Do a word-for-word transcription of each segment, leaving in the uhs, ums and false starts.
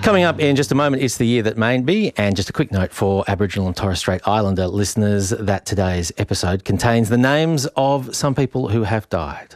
Coming up in just a moment, it's the year that made me. And just a quick note for Aboriginal and Torres Strait Islander listeners that today's episode contains the names of some people who have died.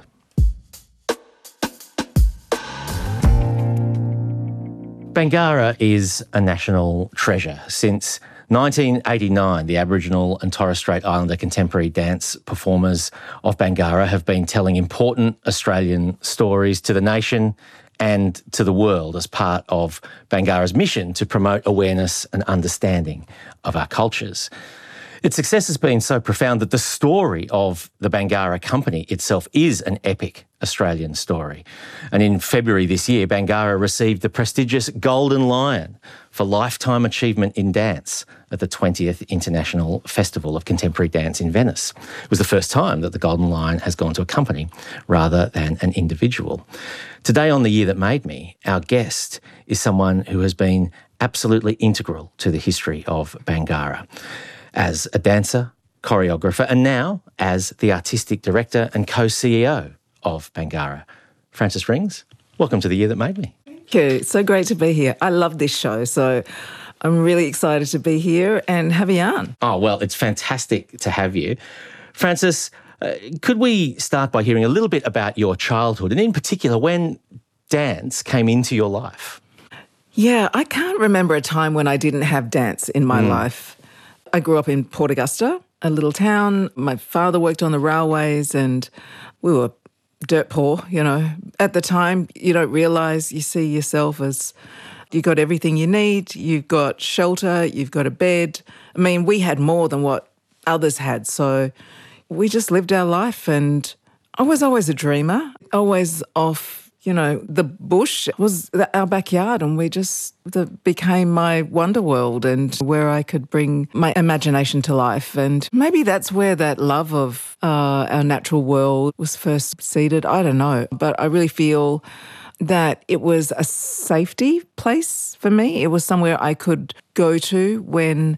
Bangarra is a national treasure. Since nineteen eighty-nine, the Aboriginal and Torres Strait Islander contemporary dance performers of Bangarra have been telling important Australian stories to the nation and to the world as part of Bangarra's mission to promote awareness and understanding of our cultures. Its success has been so profound that the story of the Bangarra Company itself is an epic Australian story. And in February this year, Bangarra received the prestigious Golden Lion for Lifetime Achievement in Dance at the twentieth International Festival of Contemporary Dance in Venice. It was the first time that the Golden Lion has gone to a company rather than an individual. Today on The Year That Made Me, our guest is someone who has been absolutely integral to the history of Bangarra as a dancer, choreographer, and now as the artistic director and co-C E O of Bangarra. Frances Rings, welcome to The Year That Made Me. Thank you. It's so great to be here. I love this show, so I'm really excited to be here and have a yarn. Oh, well, it's fantastic to have you. Frances, uh, could we start by hearing a little bit about your childhood and in particular when dance came into your life? Yeah, I can't remember a time when I didn't have dance in my mm. life. I grew up in Port Augusta, a little town. My father worked on the railways and we were dirt poor, you know. At the time, you don't realise, you see yourself as you got everything you need, you've got shelter, you've got a bed. I mean, we had more than what others had, so we just lived our life and I was always a dreamer, always off, you know, the bush was our backyard and we just, that became my wonder world and where I could bring my imagination to life. And maybe that's where that love of uh, our natural world was first seeded. I don't know. But I really feel that it was a safety place for me. It was somewhere I could go to when,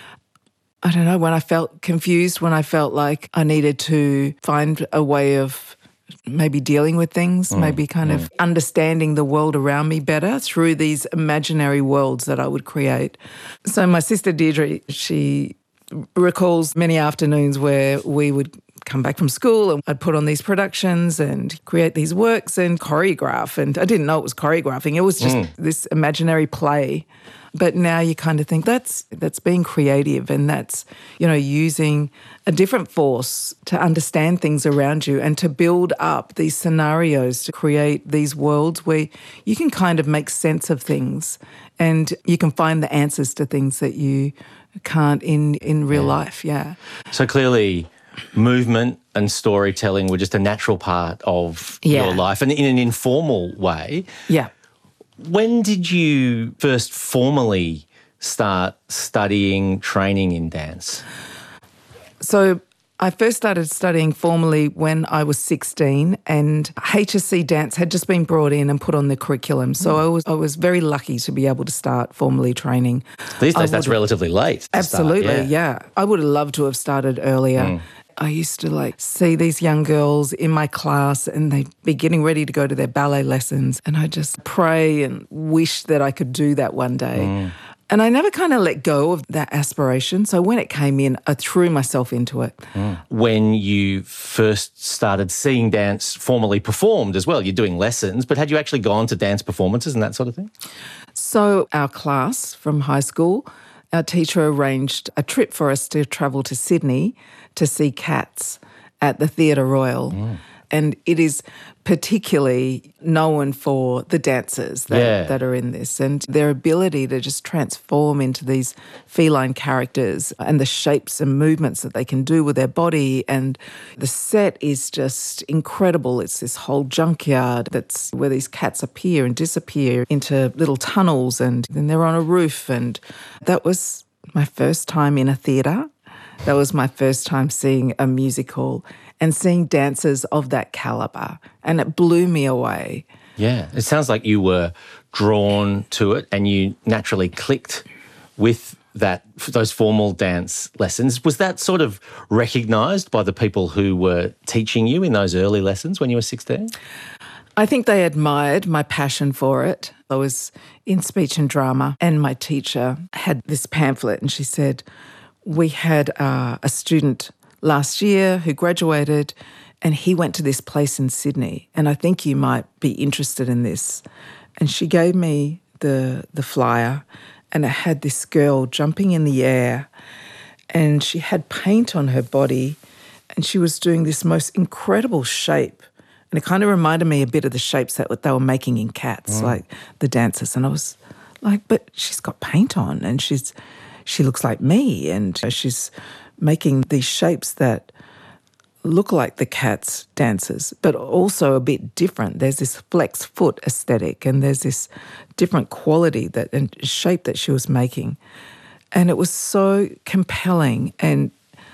I don't know, when I felt confused, when I felt like I needed to find a way of maybe dealing with things, mm, maybe kind mm. of understanding the world around me better through these imaginary worlds that I would create. So my sister Deirdre, she recalls many afternoons where we would come back from school and I'd put on these productions and create these works and choreograph. And I didn't know it was choreographing. It was just mm. this imaginary play. But now you kind of think that's that's being creative and that's, you know, using a different force to understand things around you and to build up these scenarios to create these worlds where you can kind of make sense of things and you can find the answers to things that you can't in, in real yeah. life, yeah. So clearly movement and storytelling were just a natural part of yeah. your life and in an informal way. Yeah. When did you first formally start studying, training in dance? So I first started studying formally when I was sixteen and H S C dance had just been brought in and put on the curriculum. So mm. I was I was very lucky to be able to start formally training. These days that's relatively late. Absolutely, start, yeah. yeah. I would have loved to have started earlier. Mm. I used to like see these young girls in my class and they'd be getting ready to go to their ballet lessons and I just pray and wish that I could do that one day. Mm. And I never kind of let go of that aspiration. So when it came in, I threw myself into it. Mm. When you first started seeing dance formally performed as well, you're doing lessons, but had you actually gone to dance performances and that sort of thing? So our class from high school, our teacher arranged a trip for us to travel to Sydney to see Cats at the Theatre Royal. Mm. And it is particularly known for the dancers that, yeah. that are in this and their ability to just transform into these feline characters and the shapes and movements that they can do with their body. And the set is just incredible. It's this whole junkyard that's where these cats appear and disappear into little tunnels and then they're on a roof. And that was my first time in a theatre. That was my first time seeing a musical and seeing dancers of that calibre, and it blew me away. Yeah, it sounds like you were drawn to it and you naturally clicked with that those formal dance lessons. Was that sort of recognised by the people who were teaching you in those early lessons when you were sixteen? I think they admired my passion for it. I was in speech and drama, and my teacher had this pamphlet, and she said, we had uh, a student last year who graduated, and he went to this place in Sydney, and I think you might be interested in this. And she gave me the the flyer, and it had this girl jumping in the air, and she had paint on her body, and she was doing this most incredible shape. And it kind of reminded me a bit of the shapes that they were making in Cats, mm. like the dancers. And I was like, but she's got paint on, and she's she looks like me, and she's making these shapes that look like the Cats dancers, but also a bit different. There's this flex foot aesthetic, and there's this different quality that and shape that she was making. And it was so compelling. And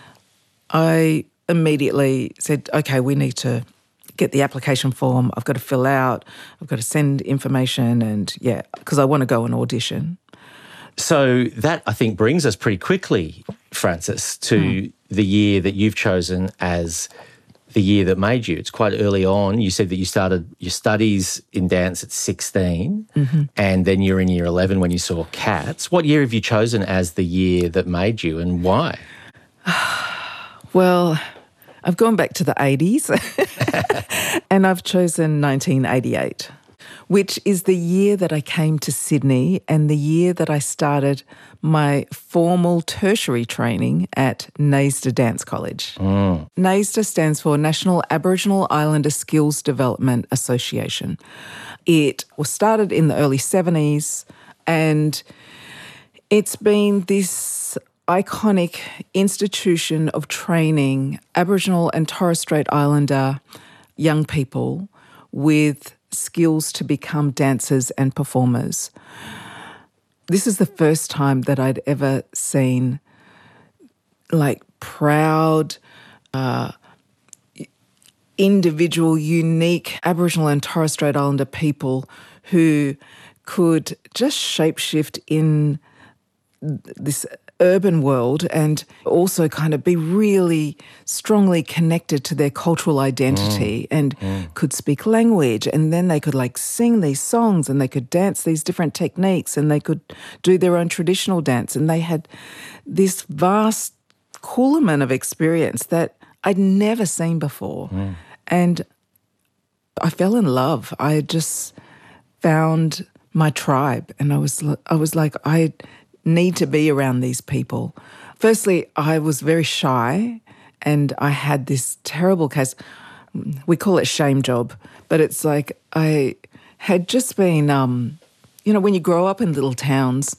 I immediately said, okay, we need to get the application form. I've got to fill out. I've got to send information, and yeah, because I want to go and audition. So that, I think, brings us pretty quickly, Frances, to mm. the year that you've chosen as the year that made you. It's quite early on. You said that you started your studies in dance at sixteen, mm-hmm. and then you're in year eleven when you saw Cats. What year have you chosen as the year that made you, and why? Well, I've gone back to the eighties and I've chosen nineteen eighty-eight, which is the year that I came to Sydney and the year that I started my formal tertiary training at NAISDA Dance College. Mm. NAISDA stands for National Aboriginal Islander Skills Development Association. It was started in the early seventies, and it's been this iconic institution of training Aboriginal and Torres Strait Islander young people with skills to become dancers and performers. This is the first time that I'd ever seen like proud, uh, individual, unique Aboriginal and Torres Strait Islander people who could just shapeshift in this urban world and also kind of be really strongly connected to their cultural identity mm. and mm. could speak language, and then they could like sing these songs and they could dance these different techniques and they could do their own traditional dance, and they had this vast coolement of experience that I'd never seen before. Mm. And I fell in love. I just found my tribe, and I was I was like, I need to be around these people. Firstly, I was very shy, and I had this terrible case. We call it shame job, but it's like I had just been, um, you know, when you grow up in little towns,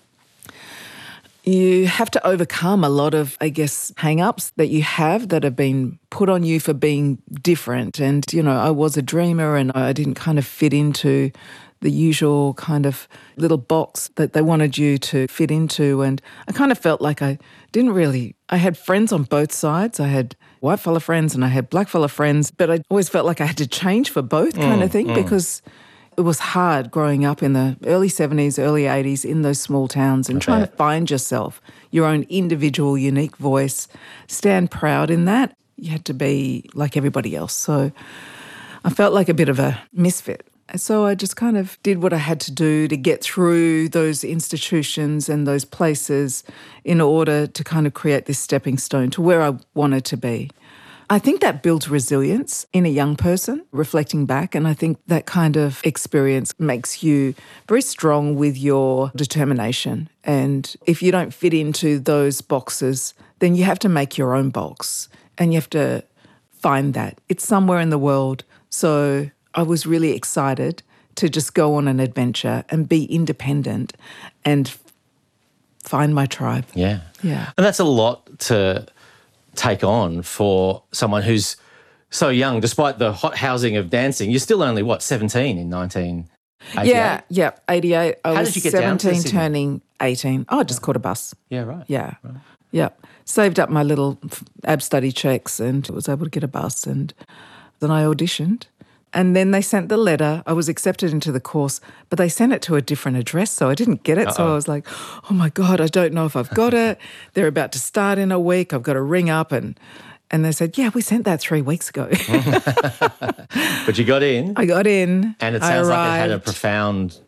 you have to overcome a lot of, I guess, hang-ups that you have that have been put on you for being different. And, you know, I was a dreamer and I didn't kind of fit into the usual kind of little box that they wanted you to fit into. And I kind of felt like I didn't really, I had friends on both sides. I had white fella friends and I had black fella friends, but I always felt like I had to change for both mm, kind of thing mm. because it was hard growing up in the early seventies, early eighties in those small towns and okay. trying to find yourself, your own individual, unique voice, stand proud in that. You had to be like everybody else. So I felt like a bit of a misfit. So I just kind of did what I had to do to get through those institutions and those places in order to kind of create this stepping stone to where I wanted to be. I think that builds resilience in a young person, reflecting back, and I think that kind of experience makes you very strong with your determination. And if you don't fit into those boxes, then you have to make your own box and you have to find that. It's somewhere in the world. So I was really excited to just go on an adventure and be independent and find my tribe. Yeah. Yeah. And that's a lot to take on for someone who's so young, despite the hot housing of dancing. You're still only, what, seventeen in nineteen eighty-eight? Yeah, yeah, eighty-eight. I How was did you get seventeen down to turning eighteen. Oh, I just caught a bus. Yeah, right. Yeah, right. yeah. Saved up my little ab study checks and was able to get a bus, and then I auditioned. And then they sent the letter. I was accepted into the course, but they sent it to a different address, so I didn't get it. Uh-oh. So I was like, oh, my God, I don't know if I've got it. They're about to start in a week. I've got to ring up. And and they said, yeah, we sent that three weeks ago. But you got in. I got in. And it sounds like it had a profound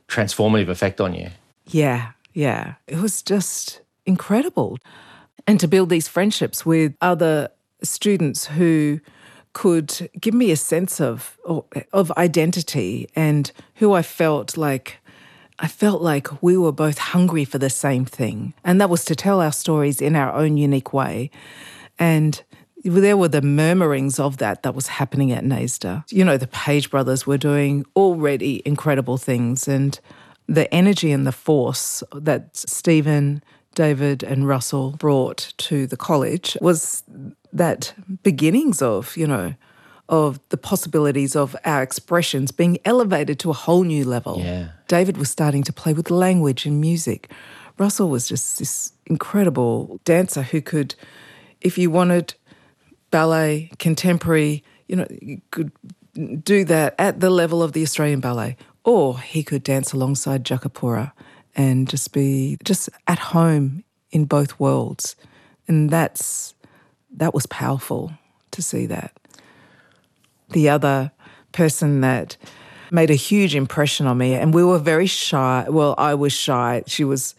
transformative effect on you. Yeah, yeah. It was just incredible. And to build these friendships with other students who could give me a sense of of identity and who I felt like I felt like we were both hungry for the same thing. And that was to tell our stories in our own unique way. And there were the murmurings of that that was happening at NAISDA. You know, the Page brothers were doing already incredible things, and the energy and the force that Stephen, David and Russell brought to the college was that beginnings of, you know, of the possibilities of our expressions being elevated to a whole new level. Yeah. David was starting to play with language and music. Russell was just this incredible dancer who could, if you wanted ballet, contemporary, you know, you could do that at the level of the Australian Ballet, or he could dance alongside Jakapura and just be just at home in both worlds. And that's that was powerful to see that. The other person that made a huge impression on me, and we were very shy. Well, I was shy. She was,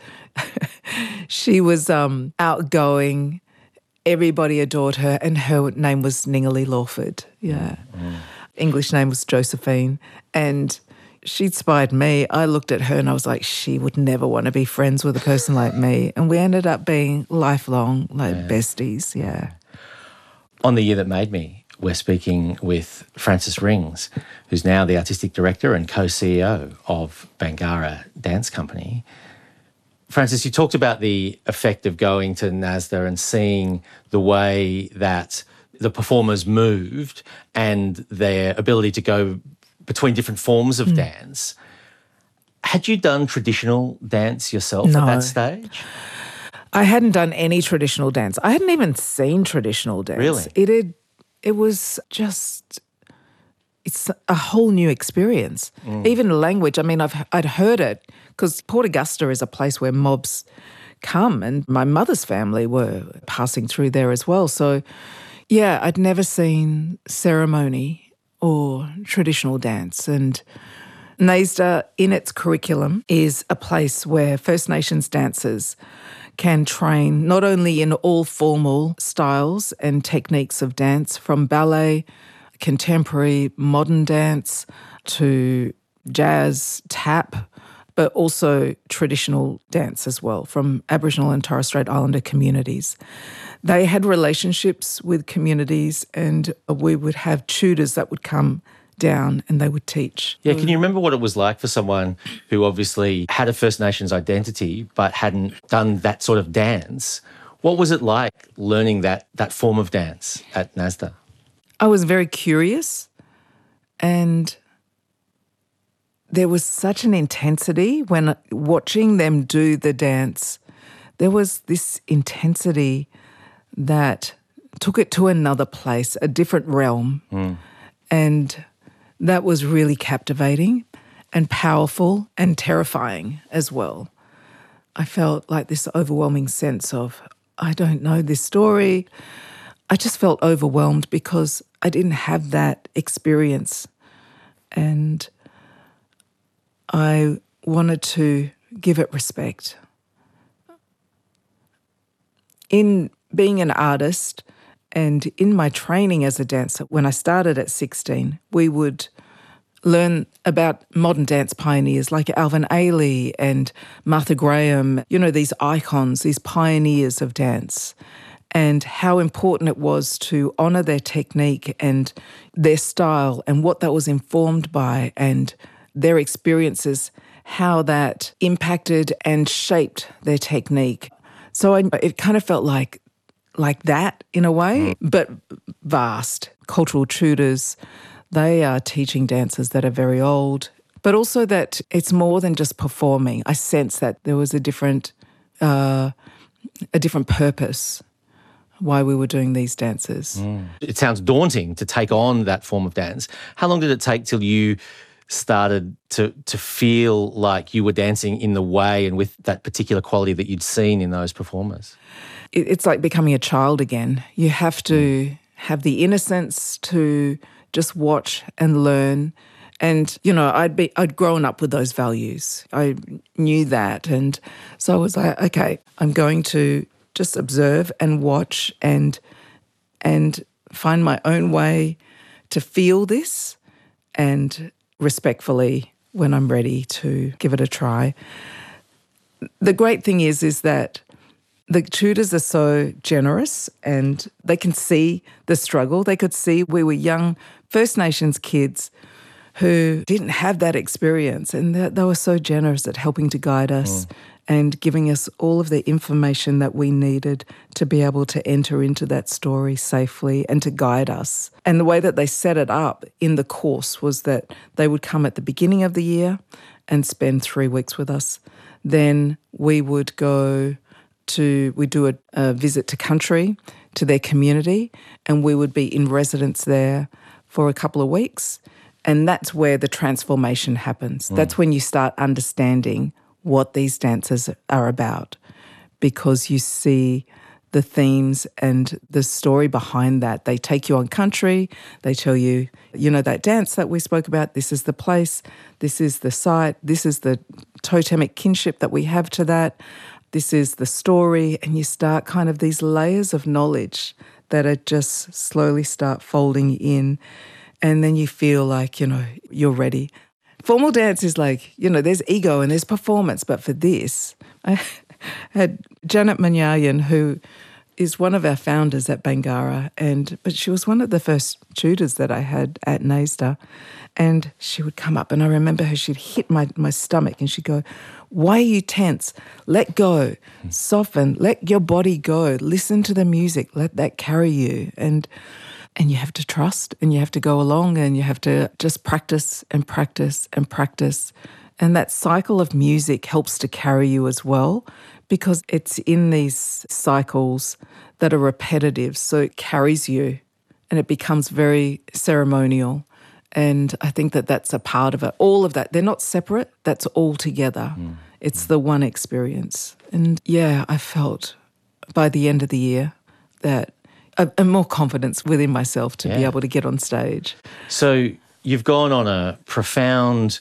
she was um, outgoing. Everybody adored her, and her name was Ningali Lawford. Yeah, mm. English name was Josephine, and she inspired me. I looked at her and I was like, she would never want to be friends with a person like me, and we ended up being lifelong, like yeah. besties. Yeah. On The Year That Made Me, we're speaking with Frances Rings, who's now the Artistic Director and co-C E O of Bangarra Dance Company. Frances, you talked about the effect of going to NAISDA and seeing the way that the performers moved and their ability to go between different forms of mm. dance. Had you done traditional dance yourself no. at that stage? I hadn't done any traditional dance. I hadn't even seen traditional dance. Really? It had, it was just, it's a whole new experience. Mm. Even language, I mean, I've, I'd heard it because Port Augusta is a place where mobs come, and my mother's family were passing through there as well. So, yeah, I'd never seen ceremony or traditional dance. And NAISDA, in its curriculum, is a place where First Nations dancers can train not only in all formal styles and techniques of dance, from ballet, contemporary, modern dance, to jazz, tap, but also traditional dance as well from Aboriginal and Torres Strait Islander communities. They had relationships with communities, and we would have tutors that would come down and they would teach. Yeah, can you remember what it was like for someone who obviously had a First Nations identity but hadn't done that sort of dance? What was it like learning that that form of dance at NAISDA? I was very curious, and there was such an intensity when watching them do the dance. There was this intensity that took it to another place, a different realm. Mm. And that was really captivating and powerful and terrifying as well. I felt like this overwhelming sense of, I don't know this story. I just felt overwhelmed because I didn't have that experience. And I wanted to give it respect. In being an artist and in my training as a dancer, when I started at sixteen, we would learn about modern dance pioneers like Alvin Ailey and Martha Graham, you know, these icons, these pioneers of dance, and how important it was to honour their technique and their style and what that was informed by, and their experiences, how that impacted and shaped their technique. So I, it kind of felt like like that in a way, but vast. Cultural tutors, they are teaching dancers that are very old, but also that it's more than just performing. I sense that there was a different, uh, a different purpose why we were doing these dances. Mm. It sounds daunting to take on that form of dance. How long did it take till you started to to feel like you were dancing in the way and with that particular quality that you'd seen in those performers? It's like becoming a child again. You have to have the innocence to just watch and learn And, you know, I'd be I'd grown up with those values. I knew that. And so I was like, okay, I'm going to just observe and watch and and find my own way to feel this, and respectfully, when I'm ready, to give it a try. The great thing is, is that the tutors are so generous and they can see the struggle. They could see we were young First Nations kids who didn't have that experience, and they, they were so generous at helping to guide us mm. and giving us all of the information that we needed to be able to enter into that story safely and to guide us. And the way that they set it up in the course was that they would come at the beginning of the year and spend three weeks with us. Then we would go to, we do a, a visit to country, to their community, and we would be in residence there for a couple of weeks. And that's where the transformation happens. Mm. That's when you start understanding what these dances are about, because you see the themes and the story behind that. They take you on country. They tell you, you know, that dance that we spoke about, this is the place, this is the site, this is the totemic kinship that we have to that, this is the story, and you start kind of these layers of knowledge that are just slowly start folding in, and then you feel like, you know, you're ready. Formal dance is like, you know, there's ego and there's performance, but for this, I had Janet Manyayan, who is one of our founders at Bangarra, and but she was one of the first tutors that I had at NAISDA, and she would come up, and I remember her, she'd hit my, my stomach, and she'd go, why are you tense? Let go, soften, let your body go, listen to the music, let that carry you. And And you have to trust, and you have to go along, and you have to just practice and practice and practice. And that cycle of music helps to carry you as well, because it's in these cycles that are repetitive. So it carries you and it becomes very ceremonial. And I think that that's a part of it. All of that, they're not separate, that's all together. Mm. It's mm. the one experience. And yeah, I felt by the end of the year that A, a more confidence within myself to yeah. be able to get on stage. So you've gone on a profound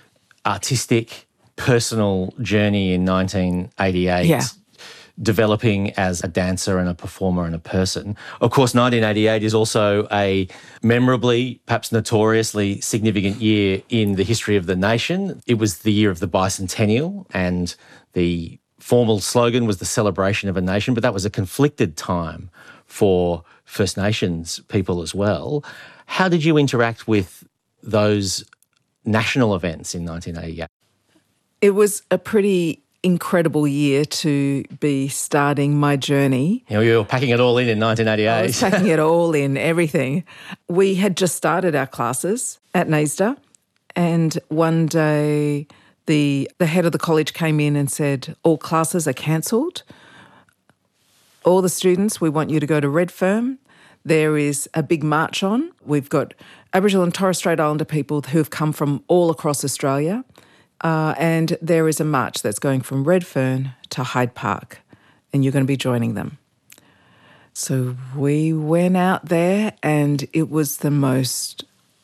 artistic, personal journey in nineteen eighty-eight, yeah. developing as a dancer and a performer and a person. Of course, nineteen eighty-eight is also a memorably, perhaps notoriously significant year in the history of the nation. It was the year of the bicentennial, and the formal slogan was the celebration of a nation, but that was a conflicted time for First Nations people as well. How did you interact with those national events in nineteen eighty-eight? It was a pretty incredible year to be starting my journey. You know, you were packing it all in in nineteen eighty-eight. I was packing it all in, everything. We had just started our classes at NAISDA, and one day the, the head of the college came in and said, all classes are cancelled. All the students, we want you to go to Redfern. There is a big march on. We've got Aboriginal and Torres Strait Islander people who have come from all across Australia, uh, and there is a march that's going from Redfern to Hyde Park, and you're going to be joining them. So we went out there, and it was the most,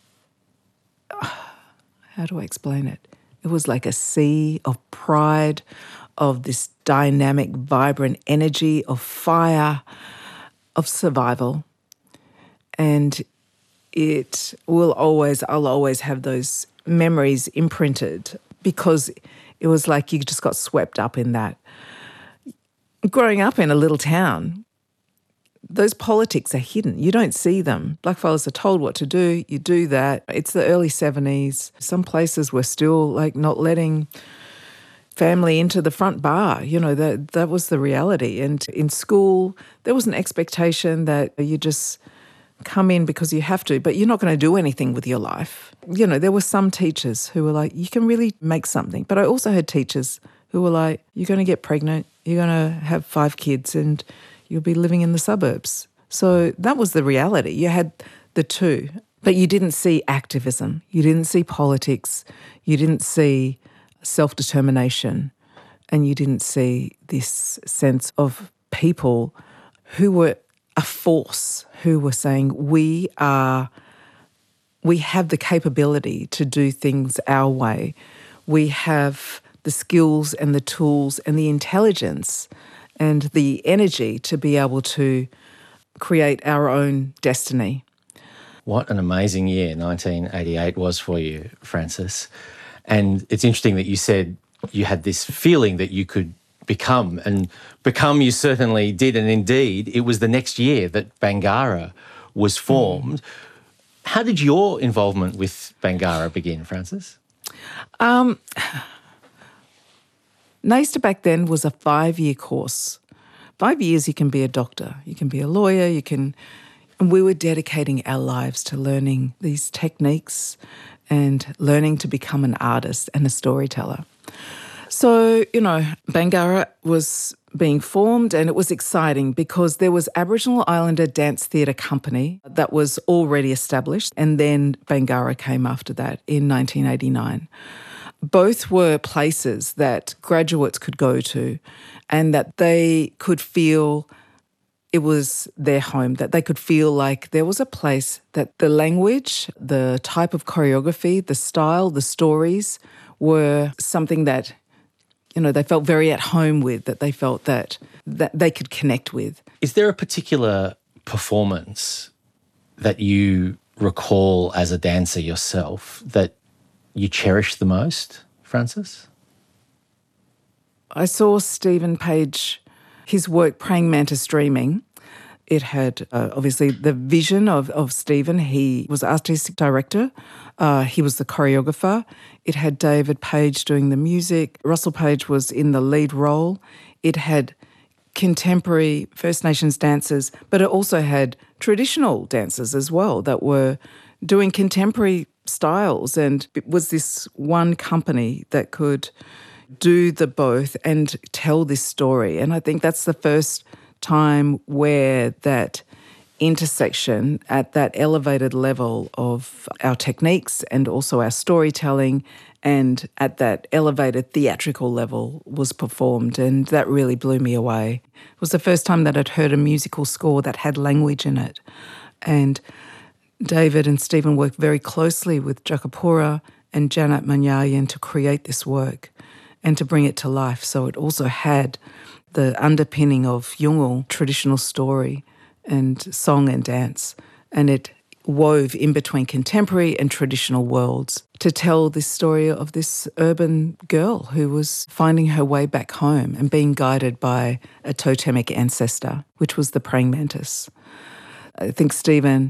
how do I explain it? It was like a sea of pride, of this dynamic, vibrant energy, of fire, of survival. And it will always, I'll always have those memories imprinted, because it was like you just got swept up in that. Growing up in a little town, those politics are hidden. You don't see them. Blackfellas are told what to do, you do that. It's the early seventies. Some places were still like not letting family into the front bar. You know, that that was the reality. And in school, there was an expectation that you just come in because you have to, but you're not going to do anything with your life. You know, there were some teachers who were like, you can really make something. But I also had teachers who were like, you're going to get pregnant, you're going to have five kids, and you'll be living in the suburbs. So that was the reality. You had the two, but you didn't see activism. You didn't see politics. You didn't see self-determination, and you didn't see this sense of people who were a force, who were saying, we are we have the capability to do things our way. We have the skills and the tools and the intelligence and the energy to be able to create our own destiny. What an amazing year nineteen eighty-eight was for you, Frances. And it's interesting that you said you had this feeling that you could become, and become you certainly did, and indeed it was the next year that Bangarra was formed. Mm. How did your involvement with Bangarra begin, Frances? Um, NAISTA back then was a five-year course. Five years you can be a doctor, you can be a lawyer, you can... And we were dedicating our lives to learning these techniques and learning to become an artist and a storyteller. So, you know, Bangarra was being formed, and it was exciting because there was Aboriginal Islander Dance Theatre Company that was already established, and then Bangarra came after that in nineteen eighty-nine. Both were places that graduates could go to and that they could feel it was their home, that they could feel like there was a place that the language, the type of choreography, the style, the stories were something that, you know, they felt very at home with, that they felt that, that they could connect with. Is there a particular performance that you recall as a dancer yourself that you cherish the most, Frances? I saw Stephen Page, his work Praying Mantis Dreaming. It had uh, obviously the vision of, of Stephen. He was artistic director. Uh, he was the choreographer. It had David Page doing the music. Russell Page was in the lead role. It had contemporary First Nations dancers, but it also had traditional dancers as well that were doing contemporary styles. And it was this one company that could do the both and tell this story. And I think that's the first time where that intersection at that elevated level of our techniques and also our storytelling and at that elevated theatrical level was performed, and that really blew me away. It was the first time that I'd heard a musical score that had language in it. And David and Stephen worked very closely with Jakapura and Janet Manyayan to create this work and to bring it to life. So it also had the underpinning of Yolngu traditional story and song and dance, and it wove in between contemporary and traditional worlds to tell this story of this urban girl who was finding her way back home and being guided by a totemic ancestor, which was the praying mantis. I think Stephen,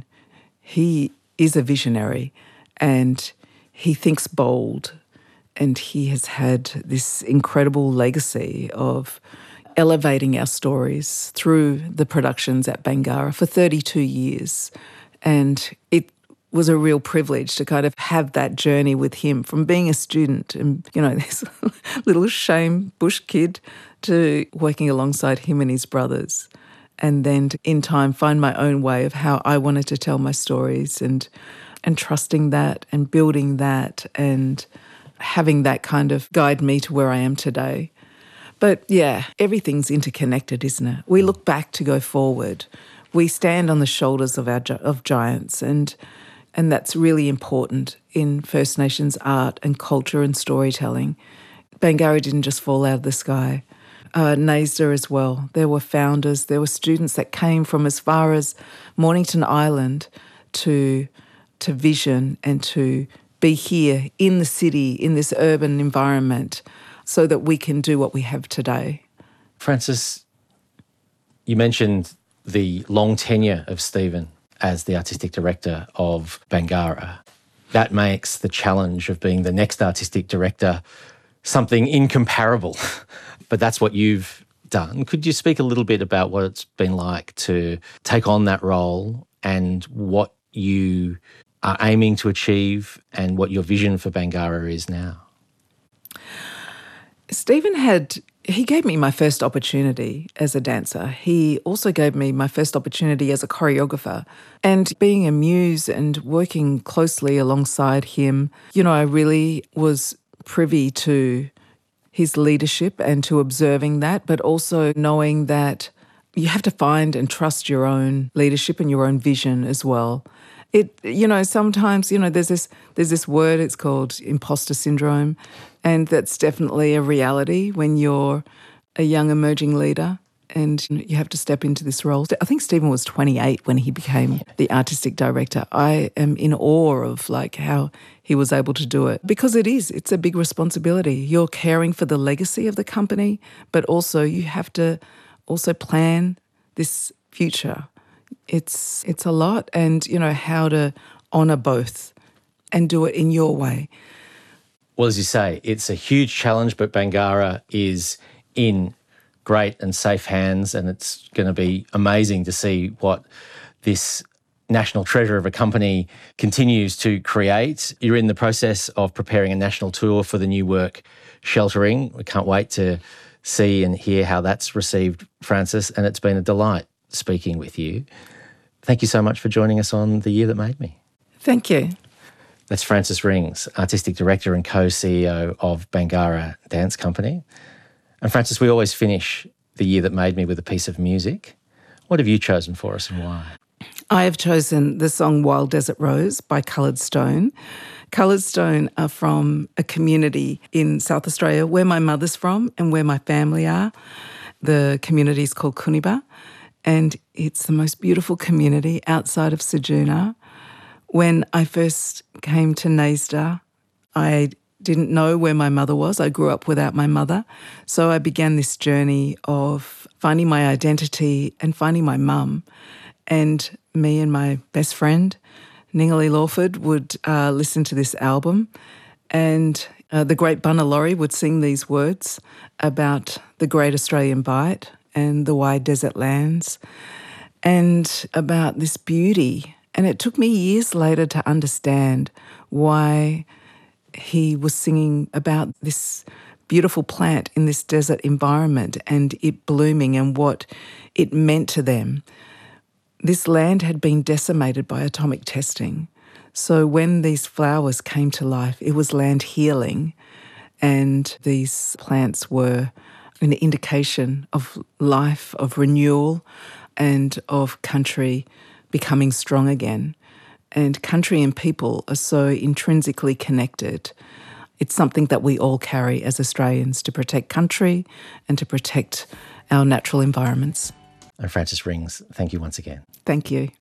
he is a visionary and he thinks bold, and he has had this incredible legacy of elevating our stories through the productions at Bangarra for thirty-two years. And it was a real privilege to kind of have that journey with him from being a student and, you know, this little shame bush kid to working alongside him and his brothers. And then to, in time, find my own way of how I wanted to tell my stories, and and trusting that and building that and having that kind of guide me to where I am today. But yeah, everything's interconnected, isn't it? We look back to go forward. We stand on the shoulders of our of giants, and and that's really important in First Nations art and culture and storytelling. Bangarra didn't just fall out of the sky. Uh, NAISTA as well. There were founders, there were students that came from as far as Mornington Island to to Vision and to be here in the city, in this urban environment, so that we can do what we have today. Frances, you mentioned the long tenure of Stephen as the artistic director of Bangarra. That makes the challenge of being the next artistic director something incomparable. But that's what you've done. Could you speak a little bit about what it's been like to take on that role and what you are aiming to achieve and what your vision for Bangarra is now? Stephen had, he gave me my first opportunity as a dancer. He also gave me my first opportunity as a choreographer. And being a muse and working closely alongside him, you know, I really was privy to his leadership and to observing that, but also knowing that you have to find and trust your own leadership and your own vision as well. It, you know, sometimes, you know, there's this there's this word, it's called imposter syndrome, and that's definitely a reality when you're a young emerging leader and you have to step into this role. I think Stephen was twenty-eight when he became the artistic director. I am in awe of like how he was able to do it, because it is, it's a big responsibility. You're caring for the legacy of the company, but also you have to also plan this future. It's it's a lot, and you know how to honour both and do it in your way. Well, as you say, it's a huge challenge, but Bangarra is in great and safe hands, and it's going to be amazing to see what this national treasure of a company continues to create. You're in the process of preparing a national tour for the new work, Sheltering. We can't wait to see and hear how that's received, Frances, and it's been a delight speaking with you. Thank you so much for joining us on The Year That Made Me. Thank you. That's Frances Rings, Artistic Director and Co-C E O of Bangarra Dance Company. And Frances, we always finish The Year That Made Me with a piece of music. What have you chosen for us and why? I have chosen the song Wild Desert Rose by Coloured Stone. Coloured Stone are from a community in South Australia where my mother's from and where my family are. The community is called Kuniba, and it's the most beautiful community outside of Ceduna. When I first came to NAISDA, I didn't know where my mother was. I grew up without my mother. So I began this journey of finding my identity and finding my mum. And me and my best friend, Ningali Lawford, would uh, listen to this album, and uh, the great Bunna Laurie would sing these words about the Great Australian Bight and the wide desert lands and about this beauty. And it took me years later to understand why he was singing about this beautiful plant in this desert environment and it blooming and what it meant to them. This land had been decimated by atomic testing. So when these flowers came to life, it was land healing, and these plants were an indication of life, of renewal, and of country becoming strong again. And country and people are so intrinsically connected. It's something that we all carry as Australians, to protect country and to protect our natural environments. And Frances Rings, thank you once again. Thank you.